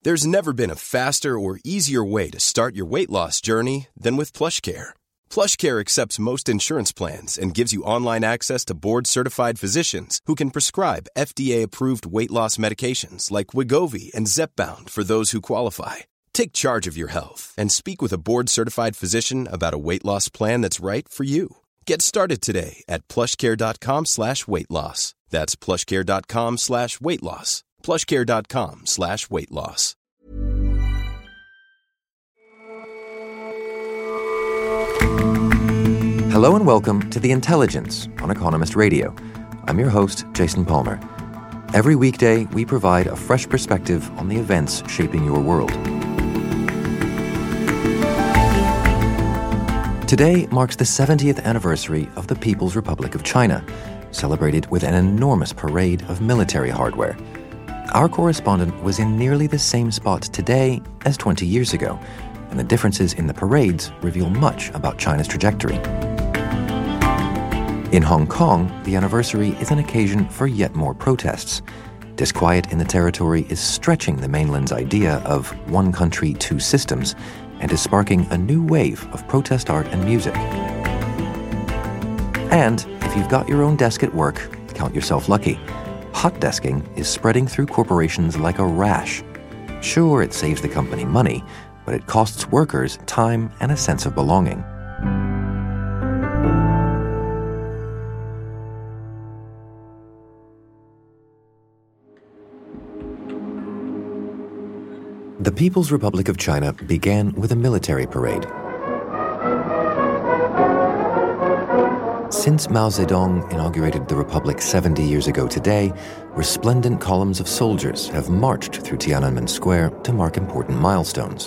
There's never been a faster or easier way to start your weight loss journey than with PlushCare. PlushCare accepts most insurance plans and gives you online access to board-certified physicians who can prescribe FDA-approved weight loss medications like Wegovy and Zepbound for those who qualify. Take charge of your health and speak with a board-certified physician about a weight loss plan that's right for you. Get started today at plushcare.com/weight loss. That's plushcare.com/weight loss. plushcare.com/weight loss. Hello and welcome to The Intelligence on Economist Radio. I'm your host, Jason Palmer. Every weekday, we provide a fresh perspective on the events shaping your world. Today marks the 70th anniversary of the People's Republic of China, celebrated with an enormous parade of military hardware. Our correspondent was in nearly the same spot today as 20 years ago, and the differences in the parades reveal much about China's trajectory. In Hong Kong, the anniversary is an occasion for yet more protests. Disquiet in the territory is stretching the mainland's idea of one country, two systems, and is sparking a new wave of protest art and music. And if you've got your own desk at work, count yourself lucky. Hot desking is spreading through corporations like a rash. Sure, it saves the company money, but it costs workers time and a sense of belonging. The People's Republic of China began with a military parade. Since Mao Zedong inaugurated the Republic 70 years ago today, resplendent columns of soldiers have marched through Tiananmen Square to mark important milestones.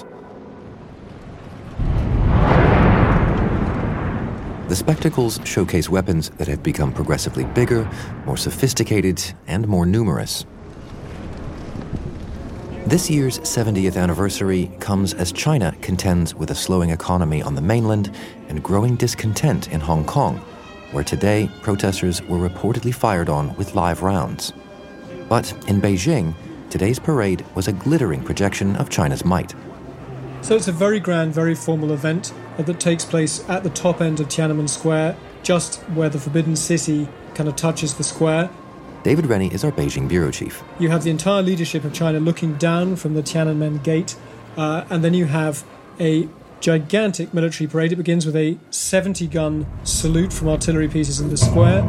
The spectacles showcase weapons that have become progressively bigger, more sophisticated, and more numerous. This year's 70th anniversary comes as China contends with a slowing economy on the mainland and growing discontent in Hong Kong, where today protesters were reportedly fired on with live rounds. But in Beijing, today's parade was a glittering projection of China's might. So it's a very grand, very formal event that takes place at the top end of Tiananmen Square, just where the Forbidden City kind of touches the square. David Rennie is our Beijing bureau chief. You have the entire leadership of China looking down from the Tiananmen Gate, and then you have a gigantic military parade. It begins with a 70-gun salute from artillery pieces in the square.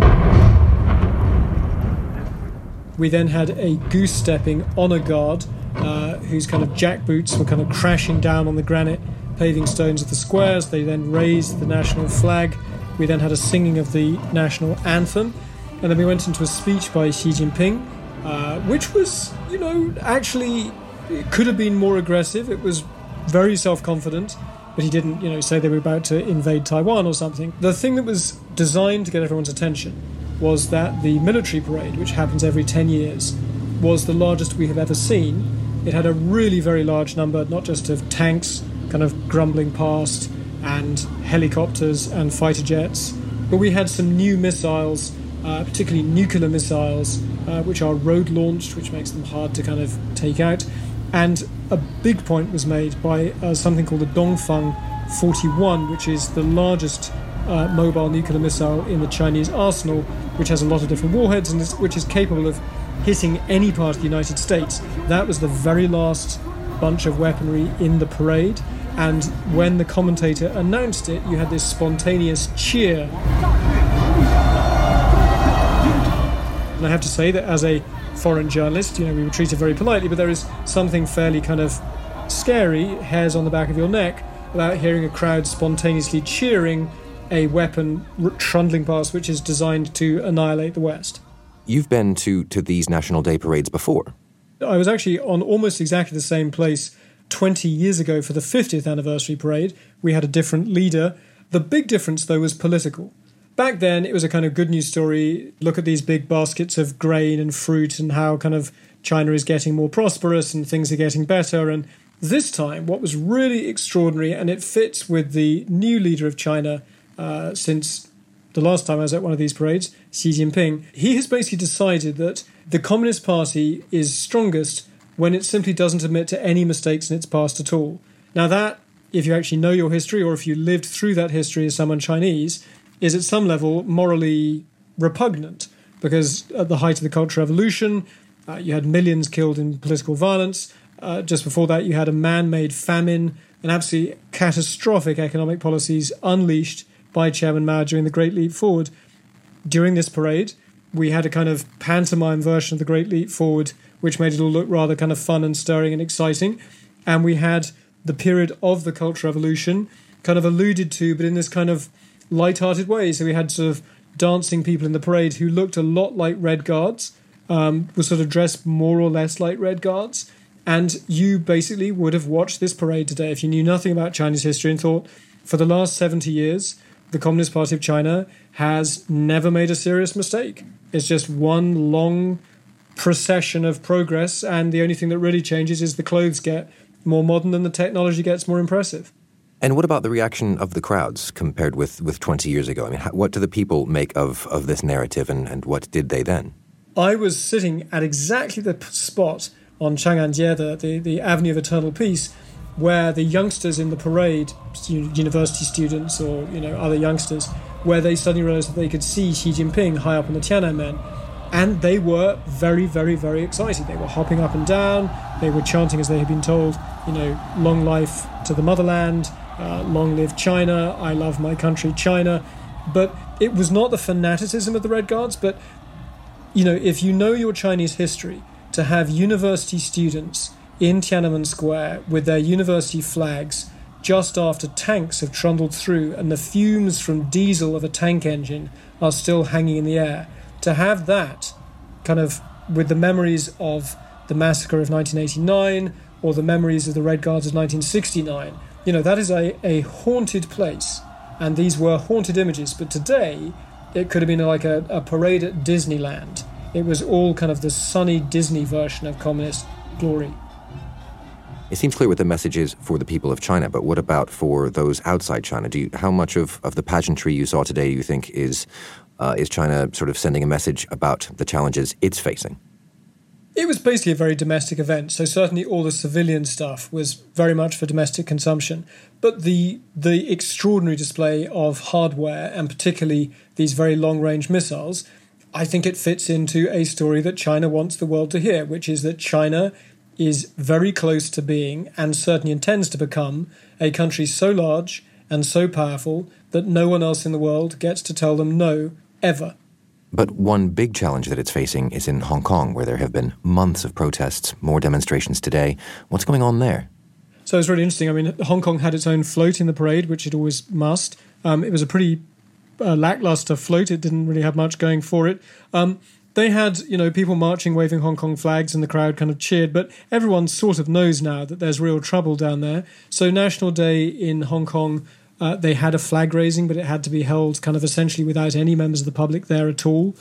We then had a goose-stepping honor guard, whose kind of jackboots were kind of crashing down on the granite paving stones of the squares. They then raised the national flag. We then had a singing of the national anthem. And then we went into a speech by Xi Jinping, which was, actually it could have been more aggressive. It was very self-confident, but he didn't, say they were about to invade Taiwan or something. The thing that was designed to get everyone's attention was that the military parade, which happens every 10 years, was the largest we have ever seen. It had a really very large number, not just of tanks kind of grumbling past and helicopters and fighter jets, but we had some new missiles, particularly nuclear missiles, which are road-launched, which makes them hard to kind of take out. And a big point was made by something called the Dongfeng 41, which is the largest mobile nuclear missile in the Chinese arsenal, which has a lot of different warheads and which is capable of hitting any part of the United States. That was the very last bunch of weaponry in the parade. And when the commentator announced it, you had this spontaneous cheer. And I have to say that as a foreign journalist, we were treated very politely, but there is something fairly kind of scary, hairs on the back of your neck, about hearing a crowd spontaneously cheering a weapon trundling past which is designed to annihilate the West. You've been to these National Day parades before. I was actually on almost exactly the same place 20 years ago for the 50th anniversary parade. We had a different leader. The big difference, though, was political. Back then, it was a kind of good news story. Look at these big baskets of grain and fruit and how kind of China is getting more prosperous and things are getting better. And this time, what was really extraordinary, and it fits with the new leader of China since the last time I was at one of these parades, Xi Jinping, he has basically decided that the Communist Party is strongest when it simply doesn't admit to any mistakes in its past at all. Now that, if you actually know your history or if you lived through that history as someone Chinese, is at some level morally repugnant, because at the height of the Cultural Revolution, you had millions killed in political violence. Just before that, you had a man-made famine and absolutely catastrophic economic policies unleashed by Chairman Mao during the Great Leap Forward. During this parade, we had a kind of pantomime version of the Great Leap Forward, which made it all look rather kind of fun and stirring and exciting. And we had the period of the Cultural Revolution kind of alluded to, but in this kind of light-hearted way. So we had sort of dancing people in the parade who looked a lot like Red Guards, were sort of dressed more or less like Red Guards. And you basically would have watched this parade today if you knew nothing about Chinese history and thought, for the last 70 years, the Communist Party of China has never made a serious mistake. It's just one long procession of progress, and the only thing that really changes is the clothes get more modern and the technology gets more impressive. And what about the reaction of the crowds compared with 20 years ago? I mean, what do the people make of this narrative, and what did they then? I was sitting at exactly the spot on Chang'anjie, the Avenue of Eternal Peace, where the youngsters in the parade, university students or other youngsters, where they suddenly realized that they could see Xi Jinping high up on the Tiananmen. And they were very, very, very excited. They were hopping up and down. They were chanting, as they had been told, long life to the motherland, long live China, I love my country, China. But it was not the fanaticism of the Red Guards, but, if you know your Chinese history, to have university students in Tiananmen Square with their university flags just after tanks have trundled through and the fumes from diesel of a tank engine are still hanging in the air, to have that kind of with the memories of the massacre of 1989 or the memories of the Red Guards of 1969, that is a haunted place. And these were haunted images. But today, it could have been like a parade at Disneyland. It was all kind of the sunny Disney version of communist glory. It seems clear what the message is for the people of China, but what about for those outside China? How much of the pageantry you saw today you think is China sort of sending a message about the challenges it's facing? It was basically a very domestic event, so certainly all the civilian stuff was very much for domestic consumption. But the extraordinary display of hardware, and particularly these very long-range missiles, I think it fits into a story that China wants the world to hear, which is that China is very close to being, and certainly intends to become, a country so large and so powerful that no one else in the world gets to tell them no, ever. But one big challenge that it's facing is in Hong Kong, where there have been months of protests, more demonstrations today. What's going on there? So it's really interesting. I mean, Hong Kong had its own float in the parade, which it always must. It was a pretty lackluster float. It didn't really have much going for it. They had, people marching, waving Hong Kong flags, and the crowd kind of cheered. But everyone sort of knows now that there's real trouble down there. So National Day in Hong Kong, they had a flag raising, but it had to be held kind of essentially without any members of the public there at all,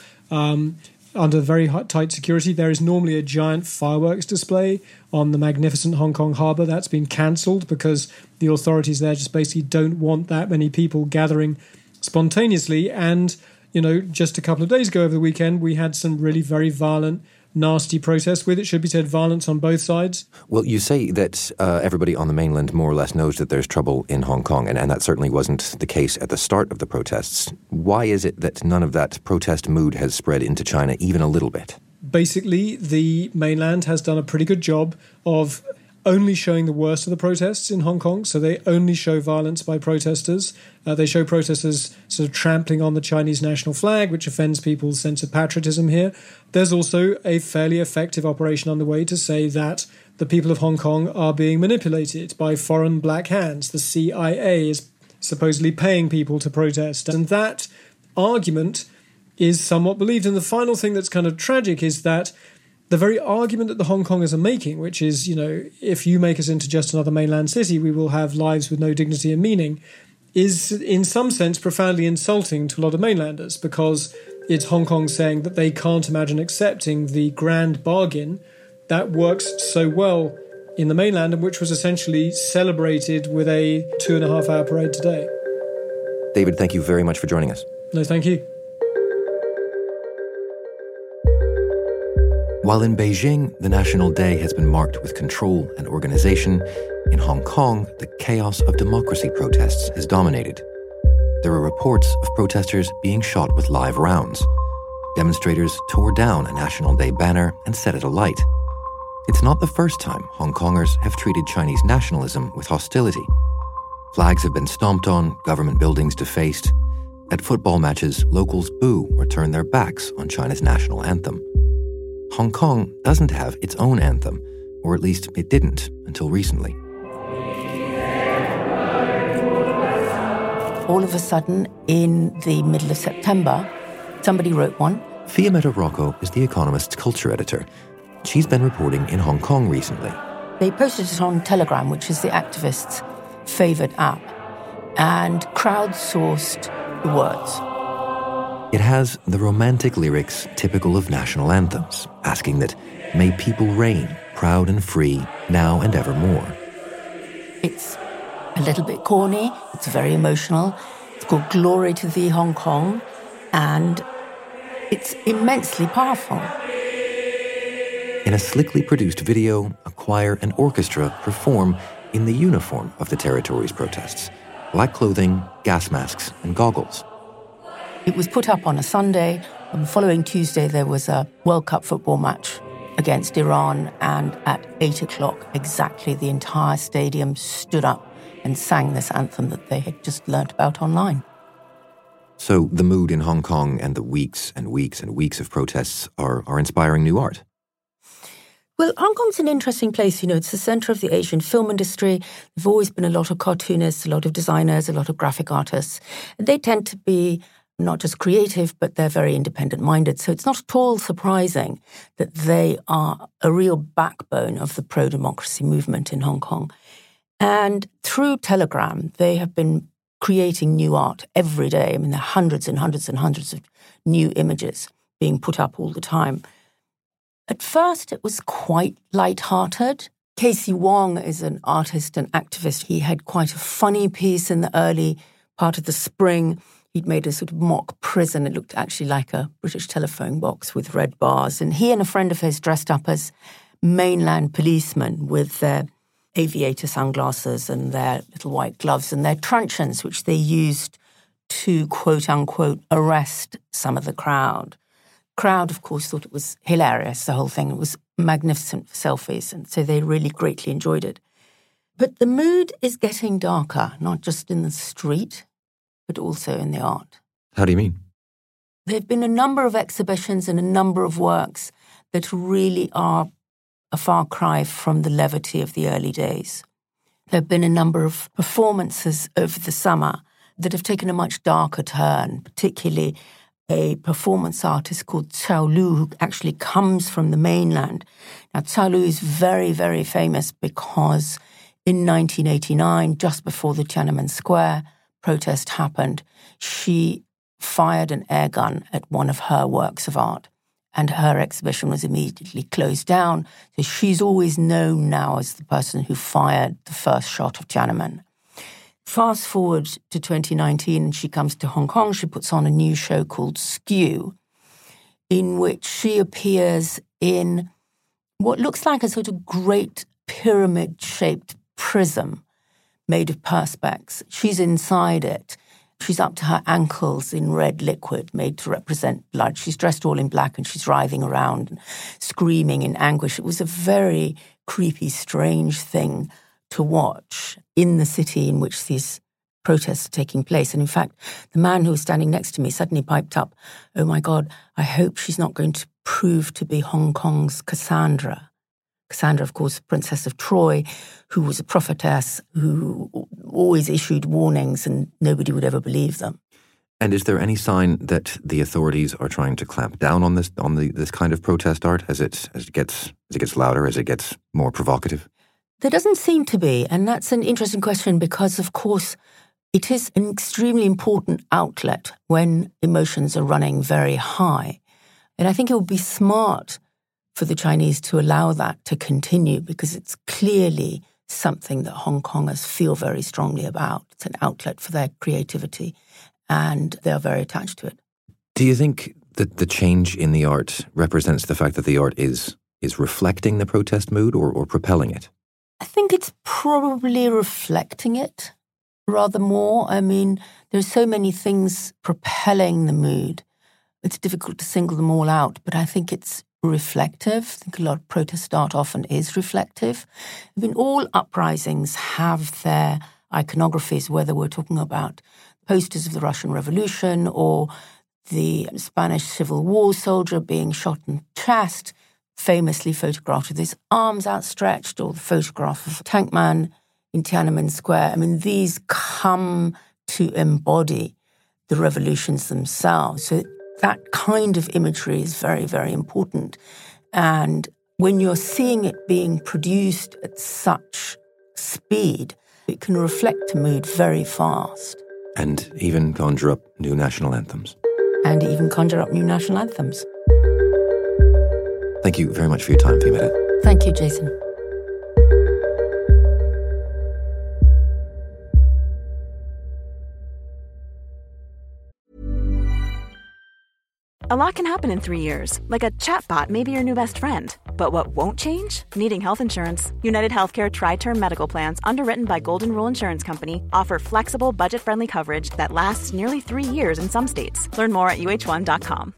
under very tight security. There is normally a giant fireworks display on the magnificent Hong Kong harbour. That's been cancelled because the authorities there just basically don't want that many people gathering spontaneously. And just a couple of days ago over the weekend, we had some really very violent, nasty protests with, it should be said, violence on both sides. Well, you say that everybody on the mainland more or less knows that there's trouble in Hong Kong, and that certainly wasn't the case at the start of the protests. Why is it that none of that protest mood has spread into China even a little bit? Basically, the mainland has done a pretty good job of only showing the worst of the protests in Hong Kong. So they only show violence by protesters. They show protesters sort of trampling on the Chinese national flag, which offends people's sense of patriotism here. There's also a fairly effective operation underway to say that the people of Hong Kong are being manipulated by foreign black hands. The CIA is supposedly paying people to protest. And that argument is somewhat believed. And the final thing that's kind of tragic is that the very argument that the Hong Kongers are making, which is, if you make us into just another mainland city, we will have lives with no dignity and meaning, is in some sense profoundly insulting to a lot of mainlanders, because it's Hong Kong saying that they can't imagine accepting the grand bargain that works so well in the mainland and which was essentially celebrated with a 2.5-hour parade today. David, thank you very much for joining us. No, thank you. While in Beijing, the National Day has been marked with control and organization, in Hong Kong, the chaos of democracy protests has dominated. There are reports of protesters being shot with live rounds. Demonstrators tore down a National Day banner and set it alight. It's not the first time Hong Kongers have treated Chinese nationalism with hostility. Flags have been stomped on, government buildings defaced. At football matches, locals boo or turn their backs on China's national anthem. Hong Kong doesn't have its own anthem, or at least it didn't until recently. All of a sudden, in the middle of September, somebody wrote one. Fiametta Rocco is The Economist's culture editor. She's been reporting in Hong Kong recently. They posted it on Telegram, which is the activists' favoured app, and crowdsourced the words. It has the romantic lyrics typical of national anthems, asking that, "May people reign, proud and free, now and evermore." It's a little bit corny, it's very emotional. It's called Glory to Thee, Hong Kong, and it's immensely powerful. In a slickly produced video, a choir and orchestra perform in the uniform of the territory's protests: black clothing, gas masks, and goggles. It was put up on a Sunday. On the following Tuesday, there was a World Cup football match against Iran, and at 8 o'clock exactly, the entire stadium stood up and sang this anthem that they had just learnt about online. So the mood in Hong Kong and the weeks and weeks and weeks of protests are inspiring new art. Well, Hong Kong's an interesting place. You know, it's the centre of the Asian film industry. There've always been a lot of cartoonists, a lot of designers, a lot of graphic artists. And they tend to be not just creative, but they're very independent-minded. So it's not at all surprising that they are a real backbone of the pro-democracy movement in Hong Kong. And through Telegram, they have been creating new art every day. I mean, there are hundreds and hundreds and hundreds of new images being put up all the time. At first, it was quite light-hearted. Casey Wong is an artist and activist. He had quite a funny piece in the early part of the spring. He'd made a sort of mock prison. It looked actually like a British telephone box with red bars. And he and a friend of his dressed up as mainland policemen with their aviator sunglasses and their little white gloves and their truncheons, which they used to, quote-unquote, arrest some of the crowd. Crowd, of course, thought it was hilarious, the whole thing. It was magnificent for selfies, and so they really greatly enjoyed it. But the mood is getting darker, not just in the street, but also in the art. How do you mean? There have been a number of exhibitions and a number of works that really are a far cry from the levity of the early days. There have been a number of performances over the summer that have taken a much darker turn, particularly a performance artist called Cao Lu, who actually comes from the mainland. Now, Cao Lu is very, very famous because in 1989, just before the Tiananmen Square protest happened, she fired an air gun at one of her works of art, and her exhibition was immediately closed down. So she's always known now as the person who fired the first shot of Tiananmen. Fast forward to 2019, and she comes to Hong Kong. She puts on a new show called Skew, in which she appears in what looks like a sort of great pyramid-shaped prism made of perspex. She's inside it. She's up to her ankles in red liquid made to represent blood. She's dressed all in black and she's writhing around and screaming in anguish. It was a very creepy, strange thing to watch in the city in which these protests are taking place. And in fact, the man who was standing next to me suddenly piped up, "Oh my God, I hope she's not going to prove to be Hong Kong's Cassandra." Cassandra, of course, Princess of Troy, who was a prophetess who always issued warnings and nobody would ever believe them. And is there any sign that the authorities are trying to clamp down on this kind of protest art as it gets louder, as it gets more provocative? There doesn't seem to be, and that's an interesting question because, of course, it is an extremely important outlet when emotions are running very high. And I think it would be smart for the Chinese to allow that to continue because it's clearly something that Hong Kongers feel very strongly about. It's an outlet for their creativity, and they're very attached to it. Do you think the change in the art represents the fact that the art is reflecting the protest mood or propelling it? I think it's probably reflecting it rather more. I mean, there's so many things propelling the mood. It's difficult to single them all out, but I think it's reflective. I think a lot of protest art often is reflective. I mean, all uprisings have their iconographies, whether we're talking about posters of the Russian Revolution or the Spanish Civil War soldier being shot in the chest, famously photographed with his arms outstretched, or the photograph of a tank man in Tiananmen Square. I mean, these come to embody the revolutions themselves. So that kind of imagery is very, very important. And when you're seeing it being produced at such speed, it can reflect a mood very fast. And even conjure up new national anthems. Thank you very much for your time, Fiammetta. Thank you, Jason. A lot can happen in 3 years, like a chatbot may be your new best friend. But what won't change? Needing health insurance. United Healthcare Tri-Term Medical Plans, underwritten by Golden Rule Insurance Company, offer flexible, budget-friendly coverage that lasts nearly 3 years in some states. Learn more at uh1.com.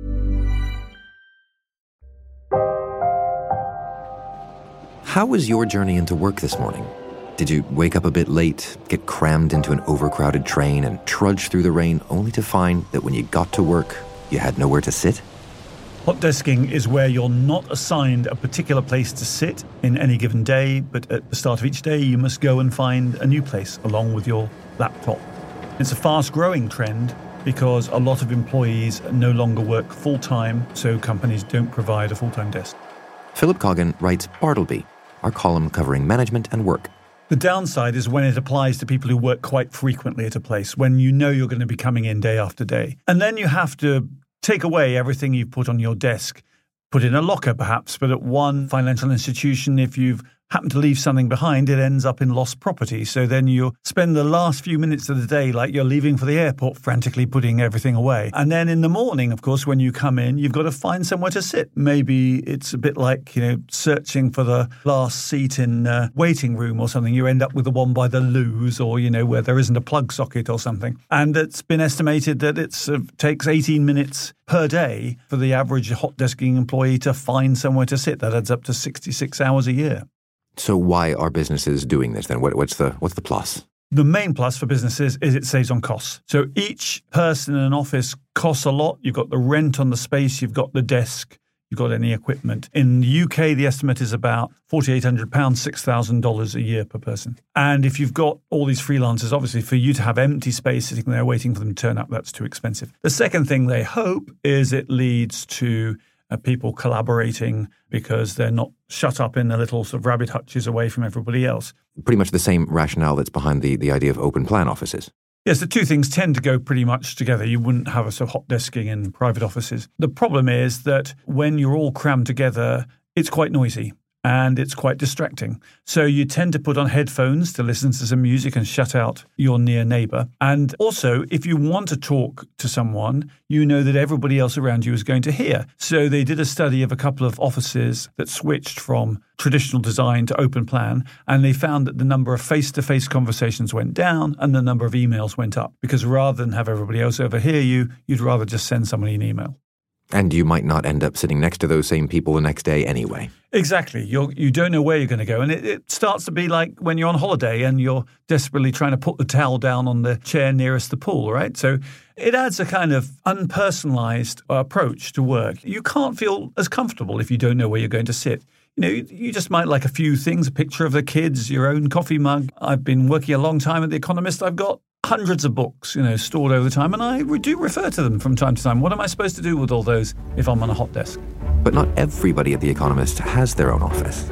How was your journey into work this morning? Did you wake up a bit late, get crammed into an overcrowded train, and trudge through the rain only to find that when you got to work, you had nowhere to sit? Hot desking is where you're not assigned a particular place to sit in any given day, but at the start of each day you must go and find a new place along with your laptop. It's a fast-growing trend because a lot of employees no longer work full-time, so companies don't provide a full-time desk. Philip Coggan writes Bartleby, our column covering management and work. The downside is when it applies to people who work quite frequently at a place, when you know you're going to be coming in day after day. And then you have to take away everything you've put on your desk, put in a locker perhaps, but at one financial institution, if you've happened to leave something behind, it ends up in lost property. So then you spend the last few minutes of the day like you're leaving for the airport, frantically putting everything away. And then in the morning, of course, when you come in, you've got to find somewhere to sit. Maybe it's a bit like, searching for the last seat in a waiting room or something. You end up with the one by the loos or, where there isn't a plug socket or something. And it's been estimated that it takes 18 minutes per day for the average hot desking employee to find somewhere to sit. That adds up to 66 hours a year. So why are businesses doing this then? What's the plus? The main plus for businesses is it saves on costs. So each person in an office costs a lot. You've got the rent on the space, you've got the desk, you've got any equipment. In the UK, the estimate is about £4,800, $6,000 a year per person. And if you've got all these freelancers, obviously for you to have empty space sitting there waiting for them to turn up, that's too expensive. The second thing they hope is it leads to people collaborating because they're not shut up in the little sort of rabbit hutches away from everybody else. Pretty much the same rationale that's behind the idea of open plan offices. Yes, the two things tend to go pretty much together. You wouldn't have a sort of hot desking in private offices. The problem is that when you're all crammed together, it's quite noisy and it's quite distracting. So you tend to put on headphones to listen to some music and shut out your near neighbor. And also, if you want to talk to someone, you know that everybody else around you is going to hear. So they did a study of a couple of offices that switched from traditional design to open plan, and they found that the number of face-to-face conversations went down and the number of emails went up. Because rather than have everybody else overhear you, you'd rather just send somebody an email. And you might not end up sitting next to those same people the next day anyway. Exactly. You don't know where you're going to go. And it starts to be like when you're on holiday and you're desperately trying to put the towel down on the chair nearest the pool, right? So it adds a kind of unpersonalized approach to work. You can't feel as comfortable if you don't know where you're going to sit. You just might like a few things, a picture of the kids, your own coffee mug. I've been working a long time at The Economist. I've got hundreds of books, stored over the time, and I do refer to them from time to time. What am I supposed to do with all those if I'm on a hot desk? But not everybody at The Economist has their own office.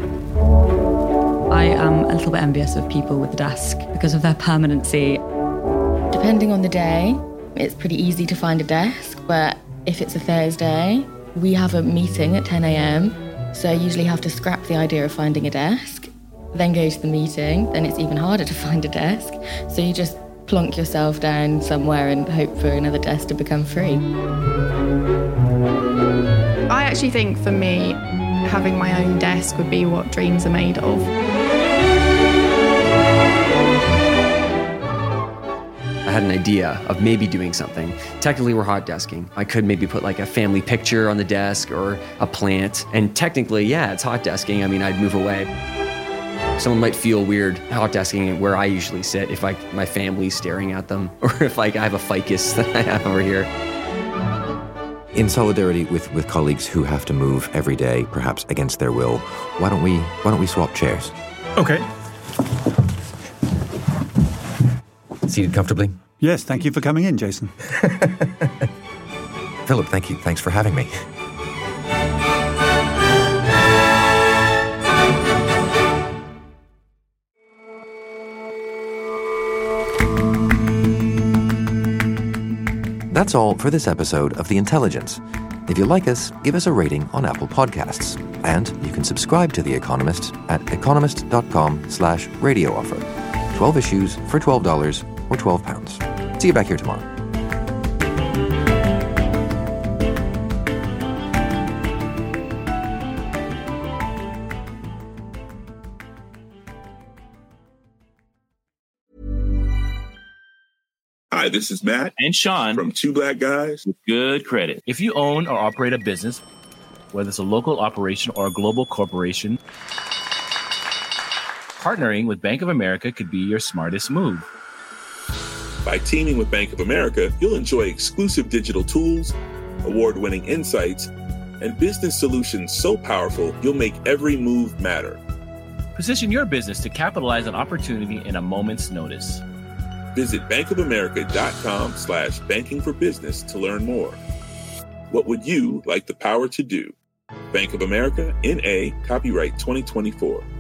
I am a little bit envious of people with a desk because of their permanency. Depending on the day, it's pretty easy to find a desk, but if it's a Thursday, we have a meeting at 10 a.m, so I usually have to scrap the idea of finding a desk, then go to the meeting, then it's even harder to find a desk, so you just plonk yourself down somewhere and hope for another desk to become free. actually think for me, having my own desk would be what dreams are made of. I had an idea of maybe doing something. Technically, we're hot desking. I could maybe put like a family picture on the desk or a plant. And technically, yeah, it's hot desking. I mean, I'd move away. Someone might feel weird hot desking where I usually sit if my family's staring at them, or if I have a ficus that I have over here. In solidarity with colleagues who have to move every day, perhaps against their will, why don't we swap chairs? Okay. Seated comfortably? Yes, thank you for coming in, Jason. Philip, thank you. Thanks for having me. That's all for this episode of The Intelligence. If you like us, give us a rating on Apple Podcasts. And you can subscribe to The Economist at economist.com/radio offer. 12 issues for $12 or £12. See you back here tomorrow. Hi, this is Matt and Sean from Two Black Guys with Good Credit. If you own or operate a business, whether it's a local operation or a global corporation, partnering with Bank of America could be your smartest move. By teaming with Bank of America, you'll enjoy exclusive digital tools, award-winning insights, and business solutions so powerful you'll make every move matter. Position your business to capitalize on opportunity in a moment's notice. Visit bankofamerica.com/banking for business to learn more. What would you like the power to do? Bank of America, N.A., copyright 2024.